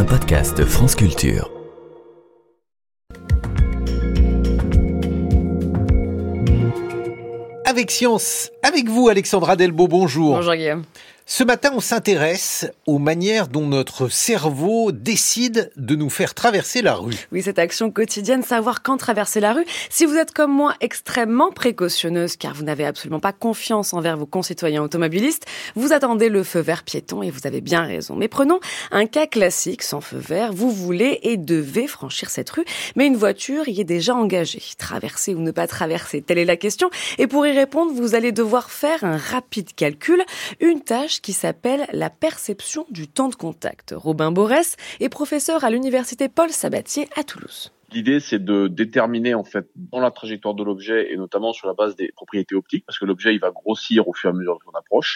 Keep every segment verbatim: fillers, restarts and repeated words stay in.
un podcast France Culture. Avec Science, avec vous Alexandra Delbo, bonjour. Bonjour Guillaume. Ce matin, on s'intéresse aux manières dont notre cerveau décide de nous faire traverser la rue. Oui, cette action quotidienne, savoir quand traverser la rue. Si vous êtes comme moi extrêmement précautionneuse, car vous n'avez absolument pas confiance envers vos concitoyens automobilistes, vous attendez le feu vert piéton et vous avez bien raison. Mais prenons un cas classique, sans feu vert, vous voulez et devez franchir cette rue, mais une voiture y est déjà engagée. Traverser ou ne pas traverser, telle est la question. Et pour y répondre, vous allez devoir faire un rapide calcul, une tâche qui s'appelle la perception du temps de contact. Robin Borès est professeur à l'université Paul Sabatier à Toulouse. L'idée, c'est de déterminer, en fait, dans la trajectoire de l'objet et notamment sur la base des propriétés optiques, parce que l'objet, il va grossir au fur et à mesure qu'on approche.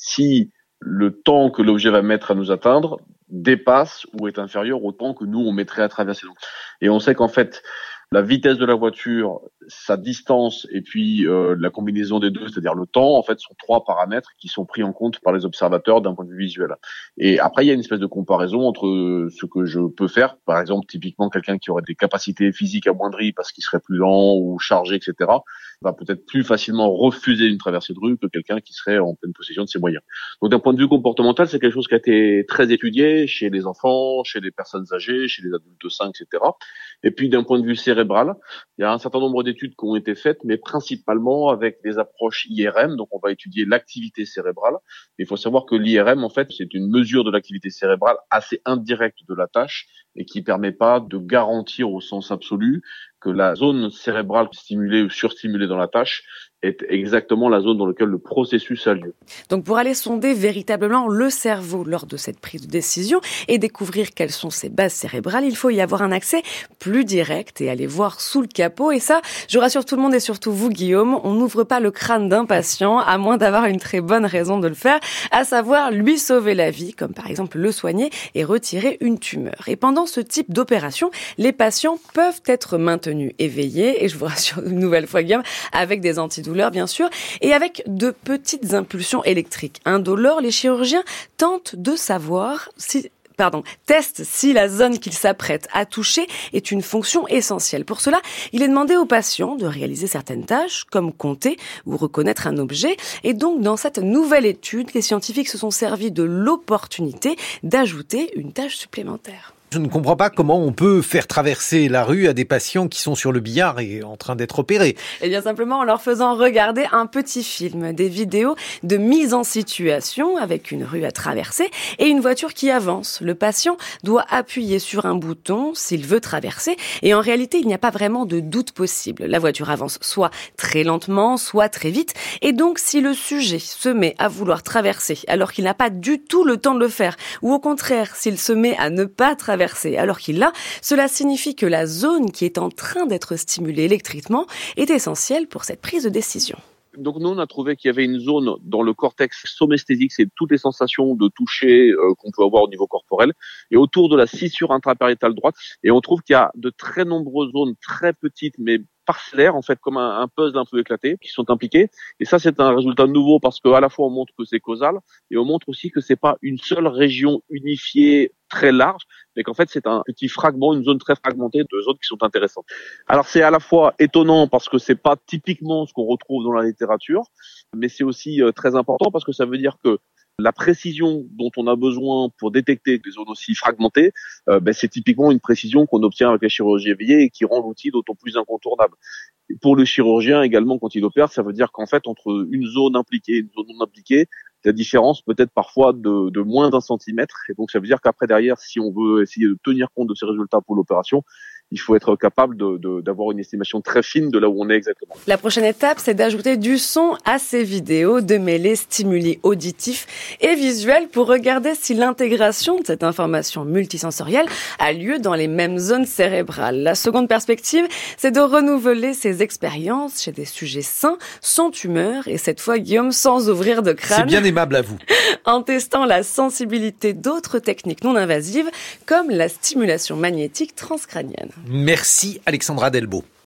Si le temps que l'objet va mettre à nous atteindre dépasse ou est inférieur au temps que nous, on mettrait à traverser. Et on sait qu'en fait, la vitesse de la voiture, sa distance et puis euh, la combinaison des deux, c'est-à-dire le temps, en fait, sont trois paramètres qui sont pris en compte par les observateurs d'un point de vue visuel. Et après, il y a une espèce de comparaison entre ce que je peux faire, par exemple, typiquement quelqu'un qui aurait des capacités physiques amoindries parce qu'il serait plus lent ou chargé, et cetera, va peut-être plus facilement refuser une traversée de rue que quelqu'un qui serait en pleine possession de ses moyens. Donc, d'un point de vue comportemental, c'est quelque chose qui a été très étudié chez les enfants, chez les personnes âgées, chez les adultes sains, et cetera. Et puis, d'un point de vue cérébral, il y a un certain nombre d'études qui ont été faites, mais principalement avec des approches I R M. Donc, on va étudier l'activité cérébrale. Il faut savoir que l'I R M, en fait, c'est une mesure de l'activité cérébrale assez indirecte de la tâche et qui permet pas de garantir au sens absolu que la zone cérébrale stimulée ou surstimulée dans la tâche est exactement la zone dans laquelle le processus a lieu. Donc pour aller sonder véritablement le cerveau lors de cette prise de décision et découvrir quelles sont ses bases cérébrales, il faut y avoir un accès plus direct et aller voir sous le capot. Et ça, je rassure tout le monde et surtout vous Guillaume, on n'ouvre pas le crâne d'un patient à moins d'avoir une très bonne raison de le faire, à savoir lui sauver la vie, comme par exemple le soigner et retirer une tumeur. Et pendant ce type d'opération, les patients peuvent être maintenus éveillés, et je vous rassure une nouvelle fois Guillaume, avec des antidouleurs bien sûr, et avec de petites impulsions électriques indolores, les chirurgiens tentent de savoir si Pardon, testent si la zone qu'ils s'apprêtent à toucher est une fonction essentielle. Pour cela, il est demandé aux patients de réaliser certaines tâches, comme compter ou reconnaître un objet. Et donc, dans cette nouvelle étude, les scientifiques se sont servis de l'opportunité d'ajouter une tâche supplémentaire. Je ne comprends pas comment on peut faire traverser la rue à des patients qui sont sur le billard et en train d'être opérés. Eh bien simplement en leur faisant regarder un petit film, des vidéos de mise en situation avec une rue à traverser et une voiture qui avance. Le patient doit appuyer sur un bouton s'il veut traverser et en réalité il n'y a pas vraiment de doute possible. La voiture avance soit très lentement, soit très vite et donc si le sujet se met à vouloir traverser alors qu'il n'a pas du tout le temps de le faire ou au contraire s'il se met à ne pas traverser alors qu'il l'a, cela signifie que la zone qui est en train d'être stimulée électriquement est essentielle pour cette prise de décision. Donc nous, on a trouvé qu'il y avait une zone dans le cortex somesthésique, c'est toutes les sensations de toucher euh, qu'on peut avoir au niveau corporel, et autour de la scissure intrapariétale droite. Et on trouve qu'il y a de très nombreuses zones très petites, mais parcellaires, en fait, comme un, un puzzle un peu éclaté, qui sont impliquées. Et ça, c'est un résultat nouveau parce qu'à la fois, on montre que c'est causal, et on montre aussi que c'est pas une seule région unifiée très large, mais qu'en fait, c'est un petit fragment, une zone très fragmentée de zones qui sont intéressantes. Alors, c'est à la fois étonnant parce que c'est pas typiquement ce qu'on retrouve dans la littérature, mais c'est aussi euh, très important parce que ça veut dire que la précision dont on a besoin pour détecter des zones aussi fragmentées, euh, ben, c'est typiquement une précision qu'on obtient avec la chirurgie éveillée et qui rend l'outil d'autant plus incontournable. Et pour le chirurgien également, quand il opère, ça veut dire qu'en fait, entre une zone impliquée et une zone non impliquée, la différence peut être parfois de, de moins d'un centimètre. Et donc, ça veut dire qu'après, derrière, si on veut essayer de tenir compte de ces résultats pour l'opération, il faut être capable de, de, d'avoir une estimation très fine de là où on est exactement. La prochaine étape, c'est d'ajouter du son à ces vidéos, de mêler stimuli auditifs et visuels pour regarder si l'intégration de cette information multisensorielle a lieu dans les mêmes zones cérébrales. La seconde perspective, c'est de renouveler ces expériences chez des sujets sains, sans tumeur, et cette fois, Guillaume, sans ouvrir de crâne. C'est bien aimable à vous. En testant la sensibilité d'autres techniques non invasives, comme la stimulation magnétique transcrânienne. Merci Alexandra Delbo.